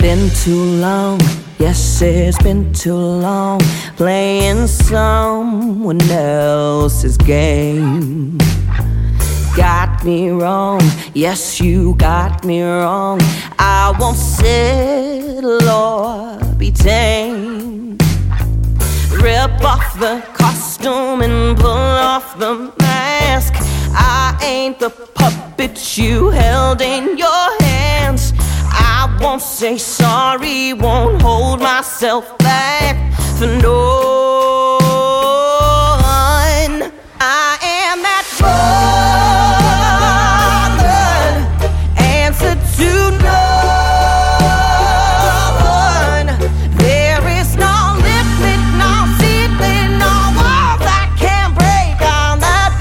been too long, yes, it's been too long, playing someone else's game. Got me wrong, yes, you got me wrong. I won't settle or be tamed. Rip off the costume and pull off the mask. I ain't the puppet you held in your hands. I won't say sorry, won't hold myself back for no one. I am that woman, answer to no one. There is no limit, no ceiling, no walls I can't break. I'm that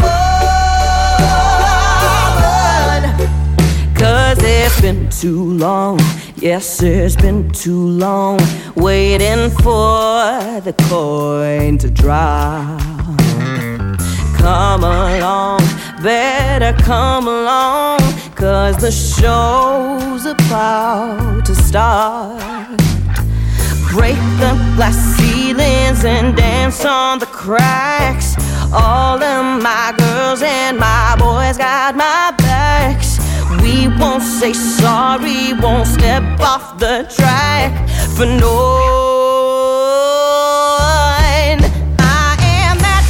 woman, 'cause it's been too long. Yes, it's been too long, waiting for the coin to drop. Come along, better come along, 'cause the show's about to start. Break the glass ceilings and dance on the cracks. All of my girls and my boys got my backs. We won't say sorry, won't step off the track for no one. I am that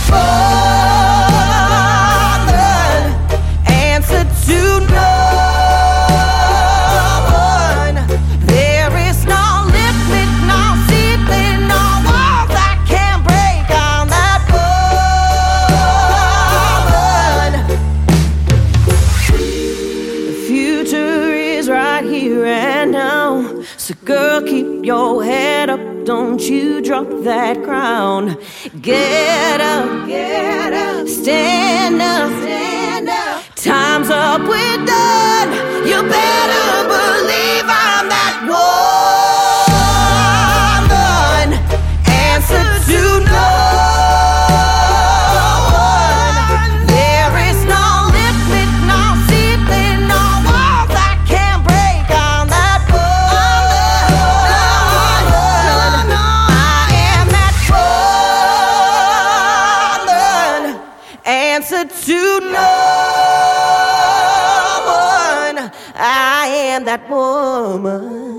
woman, answer to no one. There is no limit, no ceiling, no walls I can't break. I'm that woman. Future is right here and now. So girl, keep your head up, don't you drop that crown. Get up, stand up, time's up, we're done. You better believe I'm that woman, answer to no one. There is no limit, no ceiling, no walls I can't break. I'm that woman. I am that woman, answer to no one. I am that woman.